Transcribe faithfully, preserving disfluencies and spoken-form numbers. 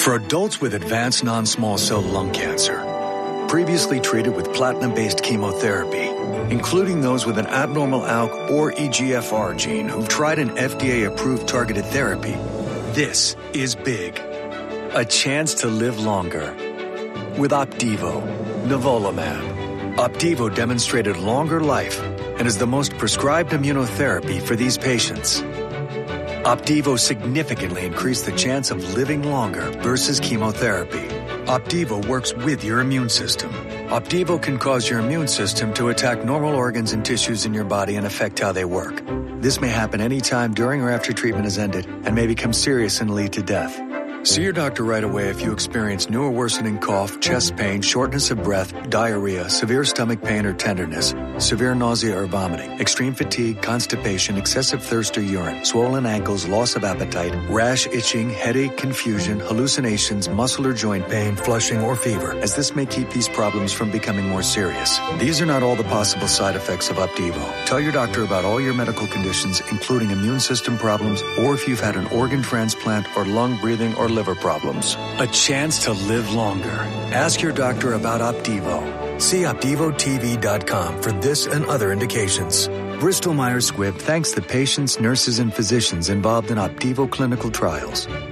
For adults with advanced non-small cell lung cancer, previously treated with platinum-based chemotherapy, including those with an abnormal A L K or E G F R gene who've tried an F D A-approved targeted therapy, this is big. A chance to live longer. With Opdivo, nivolumab. Opdivo demonstrated longer life and is the most prescribed immunotherapy for these patients. Opdivo significantly increased the chance of living longer versus chemotherapy. Opdivo works with your immune system. Opdivo can cause your immune system to attack normal organs and tissues in your body and affect how they work. This may happen anytime during or after treatment has ended and may become serious and lead to death. See your doctor right away if you experience new or worsening cough, chest pain, shortness of breath, diarrhea, severe stomach pain or tenderness, severe nausea or vomiting, extreme fatigue, constipation, excessive thirst or urine, swollen ankles, loss of appetite, rash, itching, headache, confusion, hallucinations, muscle or joint pain, flushing, or fever, as this may keep these problems from becoming more serious. These are not all the possible side effects of Opdivo. Tell your doctor about all your medical conditions, including immune system problems, or if you've had an organ transplant or lung, breathing, or liver problems. A chance to live longer. Ask your doctor about Opdivo. See Opdivo T V dot com for this and other indications. Bristol Myers Squibb thanks the patients, nurses, and physicians involved in Opdivo clinical trials.